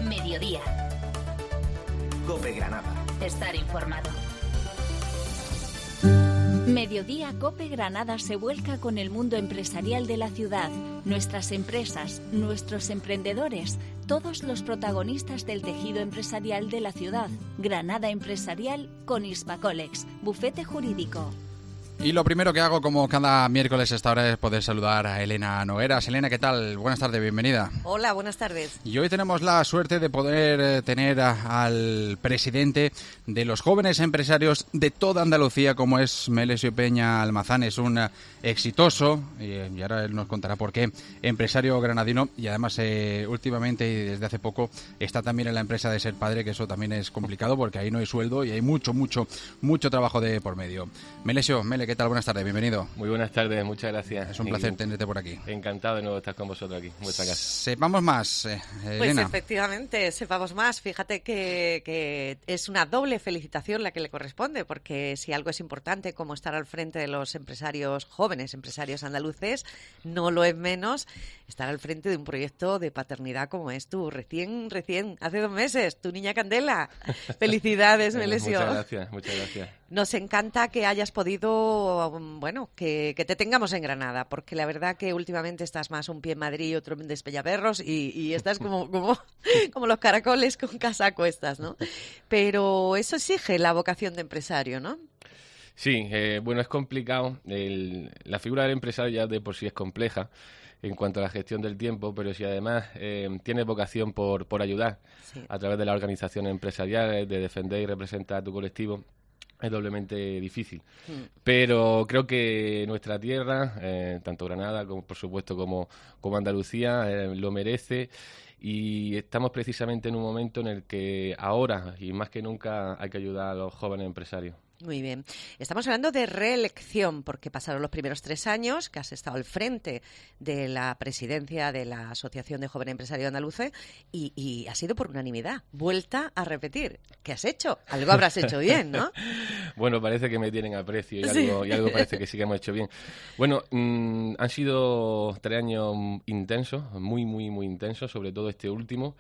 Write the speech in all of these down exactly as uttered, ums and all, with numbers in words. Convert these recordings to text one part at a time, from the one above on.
Mediodía. COPE Granada. Estar informado. Mediodía COPE Granada se vuelca con el mundo empresarial de la ciudad, nuestras empresas, nuestros emprendedores, todos los protagonistas del tejido empresarial de la ciudad. Granada Empresarial con Hispacolex, bufete jurídico. Y lo primero que hago, como cada miércoles a esta hora, es poder saludar a Elena Nogueras. Elena, ¿qué tal? Buenas tardes, bienvenida. Hola, buenas tardes. Y hoy tenemos la suerte de poder tener a, al presidente de los jóvenes empresarios de toda Andalucía, como es Melesio Peña Almazán. Es un exitoso, y ahora él nos contará por qué, empresario granadino, y además eh, últimamente y desde hace poco está también en la empresa de ser padre, que eso también es complicado porque ahí no hay sueldo y hay mucho, mucho, mucho trabajo de por medio. Melesio, Mele, ¿qué tal? Buenas tardes, bienvenido. Muy buenas tardes, muchas gracias. Es un placer tenerte por aquí. Encantado de nuevo estar con vosotros aquí, en vuestra casa. Sepamos más, eh, Pues Elena. Efectivamente, sepamos más. Fíjate que, que es una doble felicitación la que le corresponde, porque si algo es importante como estar al frente de los empresarios jóvenes, empresarios andaluces, no lo es menos estar al frente de un proyecto de paternidad como es tú, recién, recién, hace dos meses, tu niña Candela. Felicidades, Melesio. Muchas gracias, muchas gracias. Nos encanta que hayas podido, bueno, que, que te tengamos en Granada, porque la verdad que últimamente estás más un pie en Madrid y otro en Despeñaperros y, y estás como, como, como los caracoles con casa a cuestas, ¿no? Pero eso exige la vocación de empresario, ¿no? Sí, eh, bueno, es complicado. El, la figura del empresario ya de por sí es compleja en cuanto a la gestión del tiempo, pero si además eh, tienes vocación por, por ayudar sí. a través de las organizaciones empresariales, de defender y representar a tu colectivo, es doblemente difícil. Mm. Pero creo que nuestra tierra, eh, tanto Granada como por supuesto como, como Andalucía, eh, lo merece, y estamos precisamente en un momento en el que ahora y más que nunca hay que ayudar a los jóvenes empresarios. Muy bien. Estamos hablando de reelección, porque pasaron los primeros tres años que has estado al frente de la presidencia de la Asociación de Jóvenes Empresarios Andaluces y, y ha sido por unanimidad. Vuelta a repetir. ¿Qué has hecho? Algo habrás hecho bien, ¿no? Bueno, parece que me tienen aprecio y algo, sí. y algo parece que sí que hemos hecho bien. Bueno, mmm, han sido tres años intensos, muy, muy, muy intensos, sobre todo este último.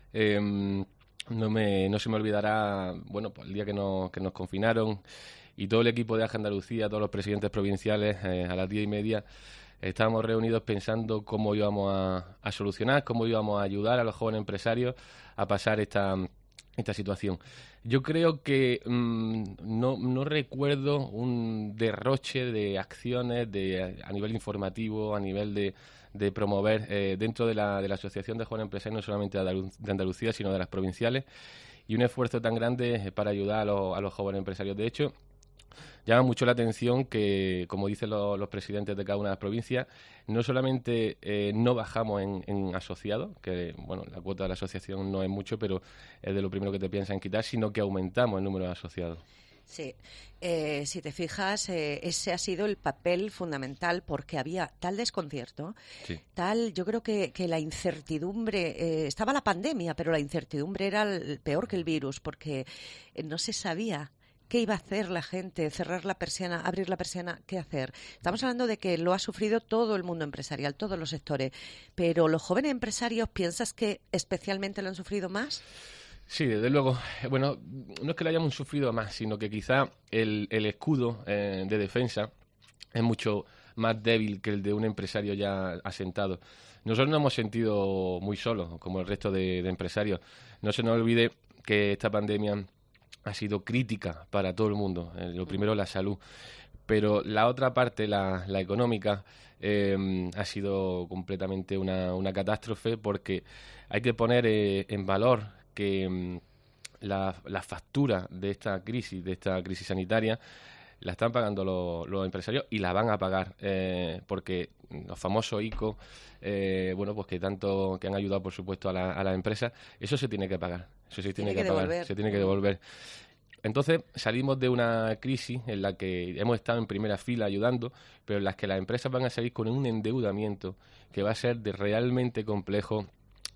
Eh, No me no se me olvidará, bueno, pues el día que nos, que nos confinaron y todo el equipo de A G E Andalucía, todos los presidentes provinciales, eh, a las diez y media, estábamos reunidos pensando cómo íbamos a, a solucionar, cómo íbamos a ayudar a los jóvenes empresarios a pasar esta, esta situación. Yo creo que mmm, no, no recuerdo un derroche de acciones de, a nivel informativo, a nivel de... de promover eh, dentro de la, de la Asociación de Jóvenes Empresarios, no solamente de Andalucía, sino de las provinciales, y un esfuerzo tan grande para ayudar a los, a los jóvenes empresarios. De hecho, llama mucho la atención que, como dicen los, los presidentes de cada una de las provincias, no solamente eh, no bajamos en, en asociados, que bueno, la cuota de la asociación no es mucho, pero es de lo primero que te piensan quitar, sino que aumentamos el número de asociados. Sí, eh, si te fijas, eh, ese ha sido el papel fundamental porque había tal desconcierto, sí. tal, yo creo que, que la incertidumbre, eh, estaba la pandemia, pero la incertidumbre era el, peor que el virus porque eh, no se sabía qué iba a hacer la gente, cerrar la persiana, abrir la persiana, qué hacer. Estamos hablando de que lo ha sufrido todo el mundo empresarial, todos los sectores, pero los jóvenes empresarios, ¿piensas que especialmente lo han sufrido más? Sí, desde luego. Bueno, no es que lo hayamos sufrido más, sino que quizá el, el escudo eh, de defensa es mucho más débil que el de un empresario ya asentado. Nosotros nos hemos sentido muy solos, como el resto de, de empresarios. No se nos olvide que esta pandemia ha sido crítica para todo el mundo. Eh, lo primero, la salud. Pero la otra parte, la, la económica, eh, ha sido completamente una, una catástrofe porque hay que poner eh, en valor que mmm, la, la factura de esta crisis, de esta crisis sanitaria, la están pagando los, los empresarios y la van a pagar, eh, porque los famosos I C O, eh, bueno, pues que tanto que han ayudado, por supuesto, a la, a las empresas, eso se tiene que pagar, eso se tiene, tiene que, que pagar, devolver. se tiene que devolver. Entonces salimos de una crisis en la que hemos estado en primera fila ayudando, pero en la que las empresas van a salir con un endeudamiento que va a ser de realmente complejo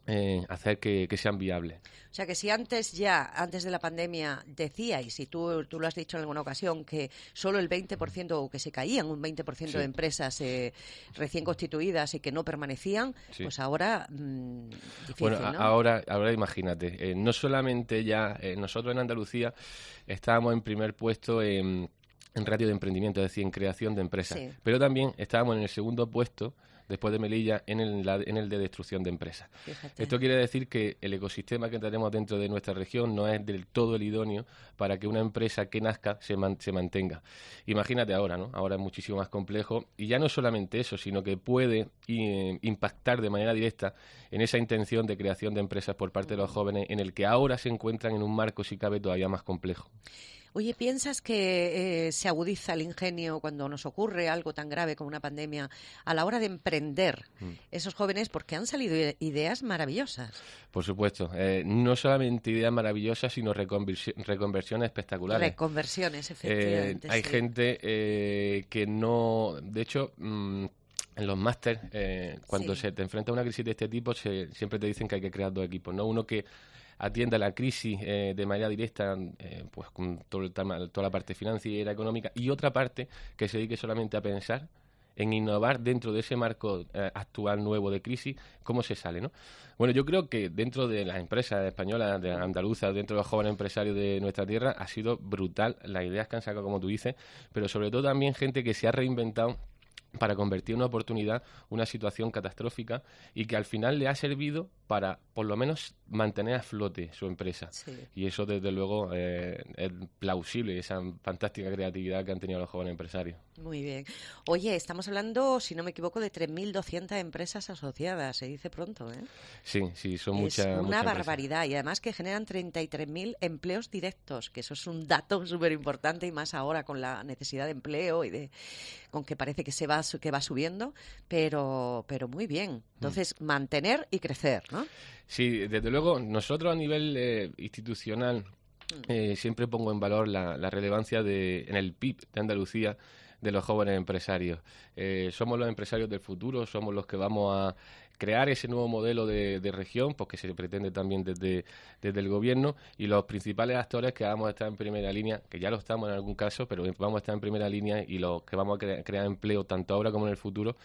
eh, hacer que, que sean viables. O sea, que si antes ya, antes de la pandemia, decíais, y tú, tú lo has dicho en alguna ocasión, que solo el veinte por ciento, o que se caían un veinte por ciento sí. de empresas eh, recién constituidas y que no permanecían, sí. pues ahora mmm, difícil, bueno, ¿no? ahora, ahora imagínate, eh, no solamente ya, eh, nosotros en Andalucía estábamos en primer puesto en, en ratio de emprendimiento, es decir, en creación de empresas, sí. pero también estábamos en el segundo puesto, después de Melilla, en el, en el de destrucción de empresas. Fíjate. Esto quiere decir que el ecosistema que tenemos dentro de nuestra región no es del todo el idóneo para que una empresa que nazca se, man, se mantenga. Imagínate ahora, ¿no? Ahora es muchísimo más complejo y ya no solamente eso, sino que puede eh, impactar de manera directa en esa intención de creación de empresas por parte de los jóvenes, en el que ahora se encuentran en un marco, si cabe, todavía más complejo. Oye, ¿piensas que eh, se agudiza el ingenio cuando nos ocurre algo tan grave como una pandemia a la hora de emprender mm. esos jóvenes? Porque han salido ideas maravillosas. Por supuesto. Eh, no solamente ideas maravillosas, sino reconversi- reconversiones espectaculares. Reconversiones, efectivamente. Eh, hay sí. gente eh, que no... De hecho... Mmm, en los másteres, eh, cuando sí. se te enfrenta a una crisis de este tipo, se, siempre te dicen que hay que crear dos equipos, ¿no? Uno que atienda la crisis eh, de manera directa, eh, pues con todo el tema, toda la parte financiera, económica, y otra parte que se dedique solamente a pensar en innovar dentro de ese marco eh, actual nuevo de crisis, cómo se sale, ¿no? Bueno, yo creo que dentro de las empresas españolas, de andaluzas, dentro de los jóvenes empresarios de nuestra tierra, ha sido brutal las ideas que han sacado, como tú dices, pero sobre todo también gente que se ha reinventado para convertir en una oportunidad una situación catastrófica y que al final le ha servido para, por lo menos, mantener a flote su empresa. Sí. Y eso, desde luego, eh, es plausible, esa fantástica creatividad que han tenido los jóvenes empresarios. Muy bien. Oye, estamos hablando, si no me equivoco, de tres mil doscientas empresas asociadas, se dice pronto, ¿eh? Sí, sí, son es muchas. Es una muchas barbaridad empresas. Y además que generan treinta y tres mil empleos directos, que eso es un dato súper importante y más ahora con la necesidad de empleo y de con que parece que se va que va subiendo, pero pero muy bien. Entonces, mm. mantener y crecer, ¿no? Sí, desde luego, nosotros a nivel eh, institucional eh, siempre pongo en valor la, la relevancia de en el P I B de Andalucía de los jóvenes empresarios. Eh, somos los empresarios del futuro, somos los que vamos a crear ese nuevo modelo de, de región, pues que se pretende también desde, desde el gobierno, y los principales actores que vamos a estar en primera línea, que ya lo estamos en algún caso, pero vamos a estar en primera línea y los que vamos a cre- crear empleo tanto ahora como en el futuro.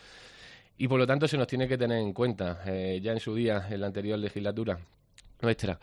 Y por lo tanto se nos tiene que tener en cuenta. Eh, ya en su día, en la anterior legislatura nuestra,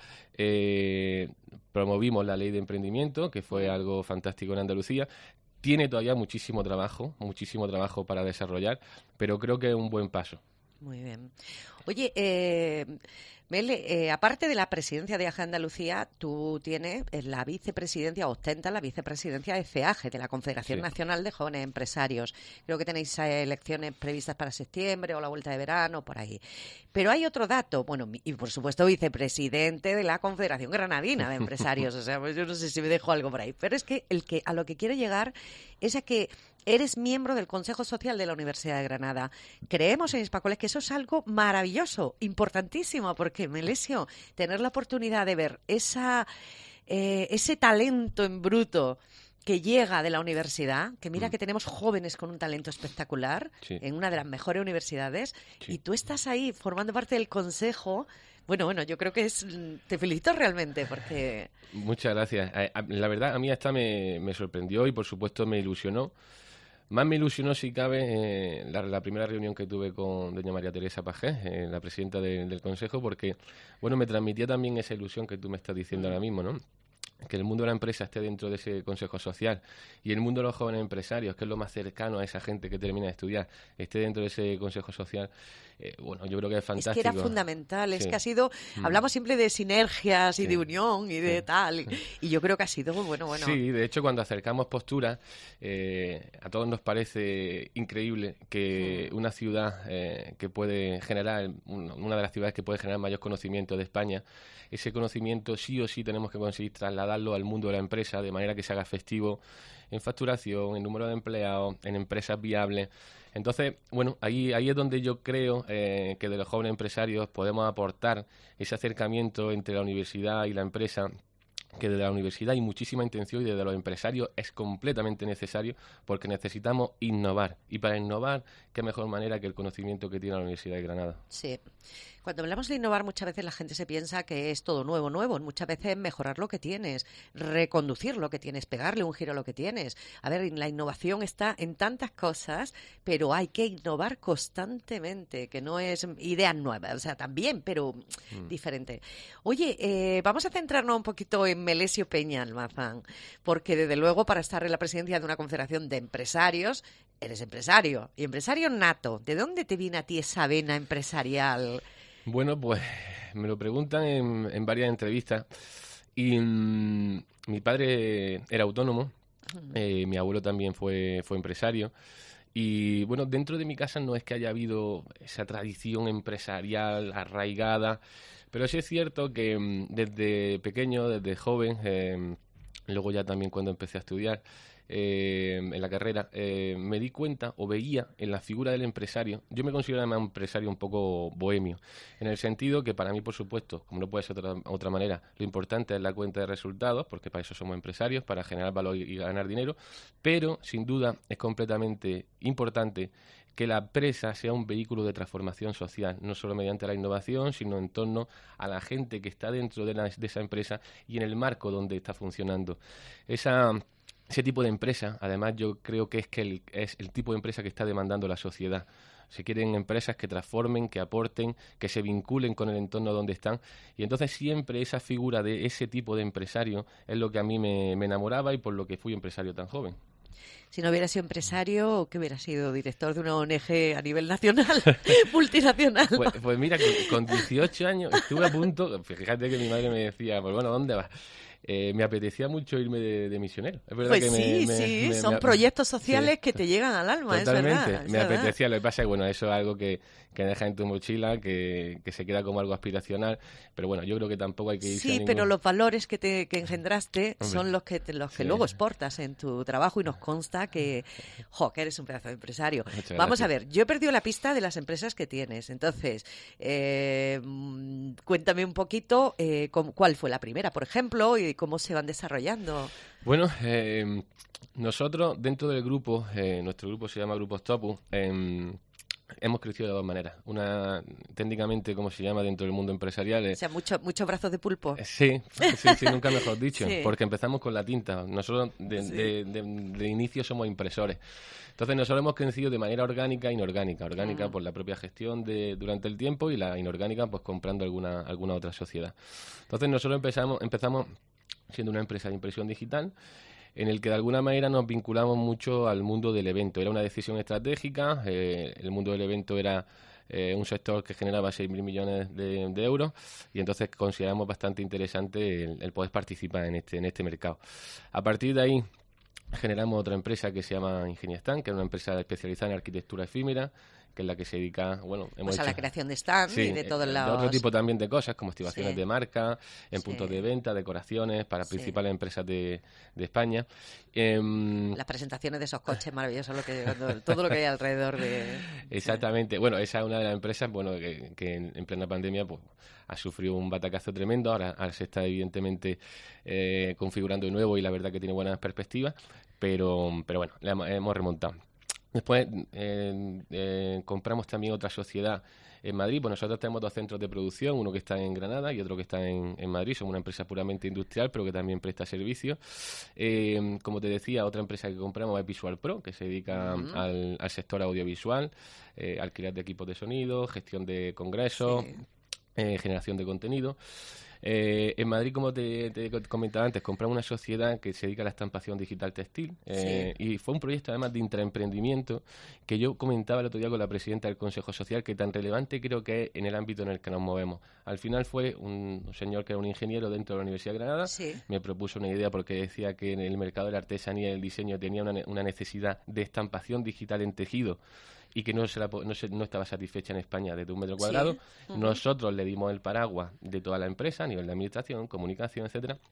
eh, promovimos la ley de emprendimiento, que fue algo fantástico en Andalucía. Tiene todavía muchísimo trabajo, muchísimo trabajo para desarrollar, pero creo que es un buen paso. Muy bien. Oye, eh, Mel, eh, aparte de la presidencia de A G E Andalucía, tú tienes la vicepresidencia, ostenta la vicepresidencia de FEAGE, de la Confederación sí. Nacional de Jóvenes Empresarios. Creo que tenéis eh, elecciones previstas para septiembre o la vuelta de verano, por ahí. Pero hay otro dato, bueno, y por supuesto vicepresidente de la Confederación Granadina de Empresarios. O sea, pues yo no sé si me dejo algo por ahí. Pero es que, el que a lo que quiero llegar es a que eres miembro del Consejo Social de la Universidad de Granada. Creemos en Hispacoles que eso es algo maravilloso, importantísimo, porque, Melesio, tener la oportunidad de ver esa, eh, ese talento en bruto que llega de la universidad, que mira mm. que tenemos jóvenes con un talento espectacular, sí. en una de las mejores universidades, sí. y tú estás ahí formando parte del consejo. Bueno, bueno, yo creo que es... Te felicito realmente porque... Muchas gracias. La verdad, a mí esta me, me sorprendió y, por supuesto, me ilusionó. Más me ilusionó, si cabe, eh, la, la primera reunión que tuve con doña María Teresa Pajés, eh, la presidenta de, del Consejo, porque, bueno, me transmitía también esa ilusión que tú me estás diciendo mm. ahora mismo, ¿no? Que el mundo de la empresa esté dentro de ese consejo social y el mundo de los jóvenes empresarios, que es lo más cercano a esa gente que termina de estudiar, esté dentro de ese consejo social. Eh, bueno, yo creo que es fantástico. Es que era fundamental, sí. es que ha sido, mm. hablamos siempre de sinergias y sí. de unión y de sí. tal, y, y yo creo que ha sido bueno, bueno. Sí, de hecho, cuando acercamos posturas, eh, a todos nos parece increíble que mm. una ciudad eh, que puede generar, una de las ciudades que puede generar mayor conocimiento de España, ese conocimiento sí o sí tenemos que conseguir trasladarlo al mundo de la empresa, de manera que se haga efectivo en facturación, en número de empleados, en empresas viables. Entonces, bueno, ahí ahí es donde yo creo eh, que de los jóvenes empresarios podemos aportar ese acercamiento entre la universidad y la empresa que desde la universidad hay muchísima intención y desde los empresarios es completamente necesario, porque necesitamos innovar. Y para innovar, qué mejor manera que el conocimiento que tiene la Universidad de Granada. Sí. Cuando hablamos de innovar, muchas veces la gente se piensa que es todo nuevo, nuevo. Muchas veces mejorar lo que tienes, reconducir lo que tienes, pegarle un giro a lo que tienes. A ver, la innovación está en tantas cosas, pero hay que innovar constantemente, que no es ideas nuevas, o sea, también, pero mm. diferente. Oye, eh, vamos a centrarnos un poquito en Melesio Peña Almazán, porque desde luego para estar en la presidencia de una confederación de empresarios, eres empresario, y empresario nato. ¿De dónde te viene a ti esa vena empresarial? Bueno, pues me lo preguntan en, en varias entrevistas y mmm, mi padre era autónomo, eh, mi abuelo también fue, fue empresario y bueno, dentro de mi casa no es que haya habido esa tradición empresarial arraigada, pero sí es cierto que mmm, desde pequeño, desde joven, eh, luego ya también cuando empecé a estudiar, Eh, en la carrera, eh, me di cuenta o veía en la figura del empresario. Yo me considero además un empresario un poco bohemio, en el sentido que para mí, por supuesto, como no puede ser de otra, otra manera, lo importante es la cuenta de resultados, porque para eso somos empresarios, para generar valor y, y ganar dinero, pero sin duda es completamente importante que la empresa sea un vehículo de transformación social, no solo mediante la innovación, sino en torno a la gente que está dentro de, la, de esa empresa y en el marco donde está funcionando. Esa... Ese tipo de empresa, además, yo creo que es que el, es el tipo de empresa que está demandando la sociedad. Se quieren empresas que transformen, que aporten, que se vinculen con el entorno donde están. Y entonces siempre esa figura de ese tipo de empresario es lo que a mí me, me enamoraba y por lo que fui empresario tan joven. Si no hubiera sido empresario, ¿qué hubiera sido? ¿Director de una O N Ge a nivel nacional? ¿Multinacional? Pues, pues mira, con, con dieciocho años estuve a punto, fíjate que mi madre me decía, pues bueno, ¿dónde vas? Eh, me apetecía mucho irme de, de misionero. Es verdad pues que sí, me, sí, me, son me, proyectos sociales sí, que te llegan al alma, totalmente, es verdad. Es me verdad. apetecía, lo que pasa es que bueno, eso es algo que, que deja en tu mochila, que, que se queda como algo aspiracional, pero bueno, yo creo que tampoco hay que irse Sí, a ningún... pero los valores que te que engendraste Hombre, son los que te, los que sí. luego exportas en tu trabajo y nos consta que, jo, que eres un pedazo de empresario. Muchas Vamos gracias. a ver, yo he perdido la pista de las empresas que tienes, entonces, eh, cuéntame un poquito eh, cómo, cuál fue la primera, por ejemplo, y cómo se van desarrollando. Bueno, eh, nosotros dentro del grupo, eh, nuestro grupo se llama Grupo Topus, eh, hemos crecido de dos maneras. Una, técnicamente, como se llama dentro del mundo empresarial. O sea, mucho, muchos brazos de pulpo. Eh, sí, sí, sí, nunca mejor dicho. Sí. Porque empezamos con la tinta. Nosotros de, Sí. de, de, de inicio somos impresores. Entonces nosotros hemos crecido de manera orgánica e inorgánica. Orgánica Mm. por la propia gestión de durante el tiempo y la inorgánica pues comprando alguna, alguna otra sociedad. Entonces nosotros empezamos, empezamos siendo una empresa de impresión digital, en el que de alguna manera nos vinculamos mucho al mundo del evento. Era una decisión estratégica, eh, el mundo del evento era eh, un sector que generaba seis mil millones de, de euros y entonces consideramos bastante interesante el, el poder participar en este, en este mercado. A partir de ahí generamos otra empresa que se llama Ingeniestan, que es una empresa especializada en arquitectura efímera, que es la que se dedica, bueno, hemos Pues a hecho, la creación de stand sí, y de todos de los... otro tipo también de cosas, como activaciones Sí. de marca, en Sí. puntos de venta, decoraciones, para Sí. principales empresas de, de España. Em, Las presentaciones de esos coches maravillosos, lo que, todo lo que hay alrededor de... Exactamente. Sí. Bueno, esa es una de las empresas bueno que, que en, en plena pandemia pues ha sufrido un batacazo tremendo. Ahora, ahora se está evidentemente eh, configurando de nuevo y la verdad que tiene buenas perspectivas, pero, pero bueno, la hemos, hemos remontado. Después eh, eh, compramos también otra sociedad en Madrid. Pues nosotros tenemos dos centros de producción, uno que está en Granada y otro que está en, en Madrid. Somos una empresa puramente industrial, pero que también presta servicios. Eh, como te decía, otra empresa que compramos es Visual Pro, que se dedica uh-huh. al, al sector audiovisual, eh, alquiler de equipos de sonido, gestión de congresos, sí. eh, generación de contenido. Eh, en Madrid, como te, te comentaba antes, compramos una sociedad que se dedica a la estampación digital textil eh, sí. y fue un proyecto además de intraemprendimiento que yo comentaba el otro día con la presidenta del Consejo Social, que tan relevante creo que es en el ámbito en el que nos movemos. Al final fue un, un señor que era un ingeniero dentro de la Universidad de Granada, sí. me propuso una idea porque decía que en el mercado de la artesanía y el diseño tenía una, una necesidad de estampación digital en tejido y que no, se la, no, se, no estaba satisfecha en España desde un metro cuadrado. Sí. Uh-huh. Nosotros le dimos el paraguas de toda la empresa a nivel de administración, comunicación, etcétera,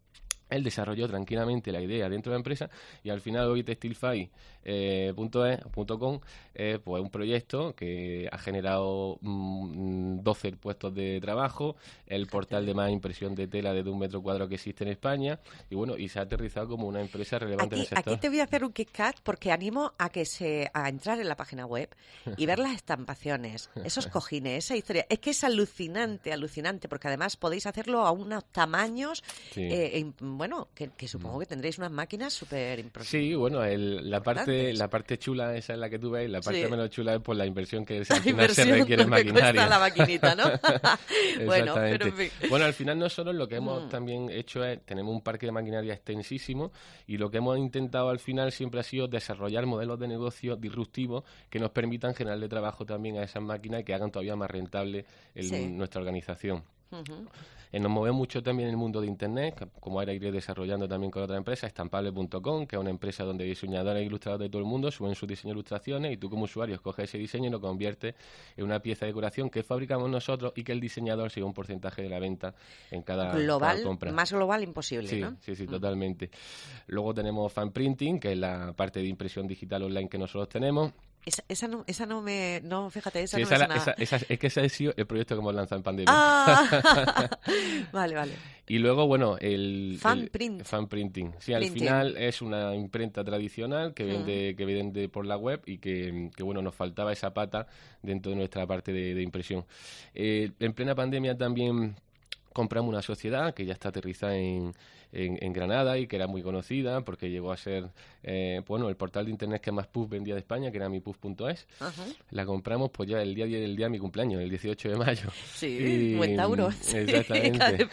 Él desarrolló tranquilamente la idea dentro de la empresa y al final hoy textilfy punto es punto com es pues un proyecto que ha generado mmm, doce puestos de trabajo, el portal de más impresión de tela de un metro cuadrado que existe en España y bueno, y se ha aterrizado como una empresa relevante aquí, en el sector. Aquí te voy a hacer un kick-cut porque animo a que se a entrar en la página web y ver las estampaciones, esos cojines, esa historia. Es que es alucinante, alucinante, porque además podéis hacerlo a unos tamaños, sí. eh, eh, bueno, que, que supongo que tendréis unas máquinas súper impresionantes. Sí, bueno, el, la parte la parte chula, esa es la que tú ves, la parte sí. menos chula es por la inversión que al final se requiere en maquinaria. Cuesta la maquinita, ¿no? Bueno, pero en fin. Bueno, al final nosotros lo que hemos mm. también hecho es, tenemos un parque de maquinaria extensísimo y lo que hemos intentado al final siempre ha sido desarrollar modelos de negocio disruptivos que nos permitan generarle trabajo también a esas máquinas y que hagan todavía más rentable el, sí. nuestra organización. Uh-huh. Eh, nos movemos mucho también en el mundo de Internet, como ahora iré desarrollando también con otra empresa, estampable punto com, que es una empresa donde diseñadores e ilustradores de todo el mundo suben sus diseños e ilustraciones y tú como usuario escoges ese diseño y lo conviertes en una pieza de decoración que fabricamos nosotros y que el diseñador siga un porcentaje de la venta en cada, global, cada compra. Más global imposible, sí, ¿no? Sí, sí, mm. totalmente. Luego tenemos Fan Printing, que es la parte de impresión digital online que nosotros tenemos. Esa, esa, no, esa no me... No, fíjate, esa sí, no esa me la, esa, esa, es que ese ha sido el proyecto que hemos lanzado en pandemia. Ah, vale, vale. Y luego, bueno, el... Fan el, print. Fan printing. Sí, al printing. Final es una imprenta tradicional que vende, mm. que vende por la web y que, que, bueno, nos faltaba esa pata dentro de nuestra parte de, de impresión. Eh, en plena pandemia también compramos una sociedad que ya está aterrizada en, en, en Granada y que era muy conocida porque llegó a ser eh, bueno, el portal de internet que más puff vendía de España, que era mi puff punto es. Uh-huh. La compramos pues ya el día, el día de mi cumpleaños, el dieciocho de mayo. Sí, y, buen Tauro. Exactamente.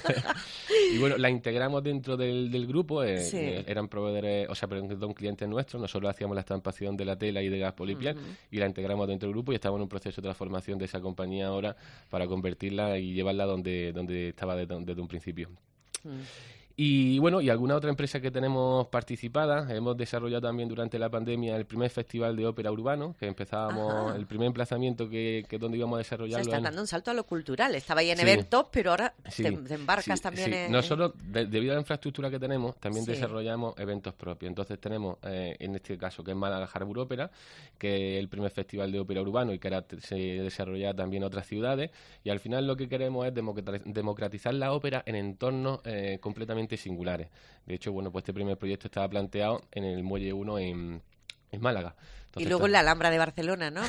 Y bueno, la integramos dentro del, del grupo, eh, sí. eh, eran proveedores, o sea, perdón, clientes nuestros, nosotros hacíamos la estampación de la tela y de gas polipiel uh-huh. y la integramos dentro del grupo y estamos en un proceso de transformación de esa compañía ahora para convertirla y llevarla donde, donde estaba desde, desde un principio. Uh-huh. Y bueno, y alguna otra empresa que tenemos participada, hemos desarrollado también durante la pandemia el primer festival de ópera urbano, que empezábamos, Ajá. el primer emplazamiento que, que donde íbamos a desarrollarlo. O sea, estás dando un salto a lo cultural, estaba ahí en sí. eventos, pero ahora sí. te, te embarcas sí. también sí. en... Nosotros, de, debido a la infraestructura que tenemos, también sí. desarrollamos eventos propios. Entonces tenemos, eh, en este caso, que es Málaga Harbour Ópera, que es el primer festival de ópera urbano y que ahora se desarrolla también en otras ciudades, y al final lo que queremos es democratizar la ópera en entornos eh, completamente singulares. De hecho, bueno, pues este primer proyecto estaba planteado en el Muelle uno en, en Málaga. Entonces, y luego en la Alhambra de Barcelona, ¿no?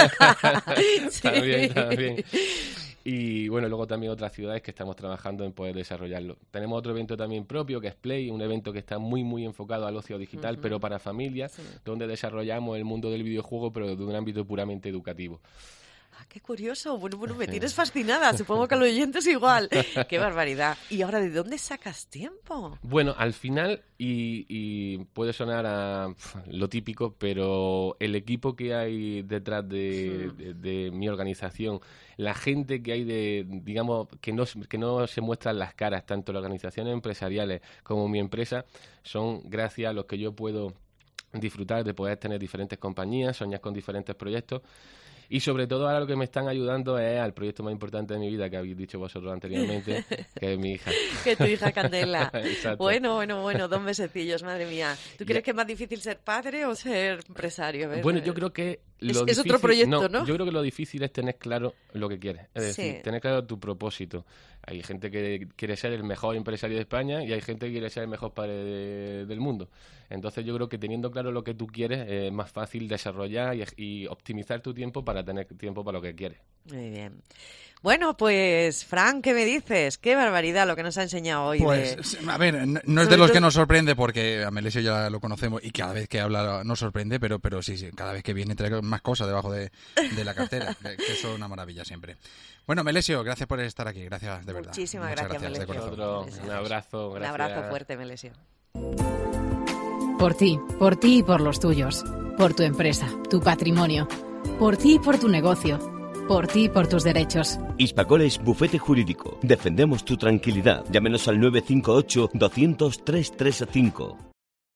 sí. También, también. Y bueno, luego también otras ciudades que estamos trabajando en poder desarrollarlo. Tenemos otro evento también propio, que es Play, un evento que está muy, muy enfocado al ocio digital, uh-huh. pero para familias, sí. donde desarrollamos el mundo del videojuego, pero de un ámbito puramente educativo. Ah, qué curioso. Bueno, bueno, me tienes fascinada. Supongo que a los oyentes igual. Qué barbaridad. ¿Y ahora de dónde sacas tiempo? Bueno, al final, y, y puede sonar a pf, lo típico, pero el equipo que hay detrás de, de, de mi organización, la gente que hay de, digamos, que no, que no se muestran las caras, tanto las organizaciones empresariales como mi empresa, son gracias a los que yo puedo disfrutar de poder tener diferentes compañías, soñar con diferentes proyectos. Y sobre todo ahora lo que me están ayudando es al proyecto más importante de mi vida que habéis dicho vosotros anteriormente, que es mi hija. Que tu hija Candela. Bueno, bueno, bueno, dos mesecillos, madre mía. ¿Tú crees ya. que es más difícil ser padre o ser empresario? Bueno, yo creo que lo es, difícil, es otro proyecto, ¿no? Yo creo que lo difícil es tener claro lo que quieres. Es decir, sí. tener claro tu propósito. Hay gente que quiere ser el mejor empresario de España y hay gente que quiere ser el mejor padre de, del mundo. Entonces yo creo que teniendo claro lo que tú quieres es más fácil desarrollar y, y optimizar tu tiempo para tener tiempo para lo que quieres. Muy bien. Bueno, pues, Fran, ¿qué me dices? Qué barbaridad lo que nos ha enseñado hoy. Pues, de... a ver, no, no es de los que nos sorprende porque a Melesio ya lo conocemos y cada vez que habla nos sorprende, pero pero sí, sí cada vez que viene trae más cosas debajo de, de la cartera, que eso es una maravilla siempre. Bueno, Melesio, gracias por estar aquí, gracias de verdad. Muchísimas gracias, gracias Melesio. Otro, un abrazo, gracias. Un abrazo fuerte, Melesio. Por ti, por ti y por los tuyos. Por tu empresa, tu patrimonio. Por ti y por tu negocio. Por ti y por tus derechos. Hispacoles Bufete Jurídico. Defendemos tu tranquilidad. Llámenos al nueve cinco ocho, doscientos, trescientos treinta y cinco.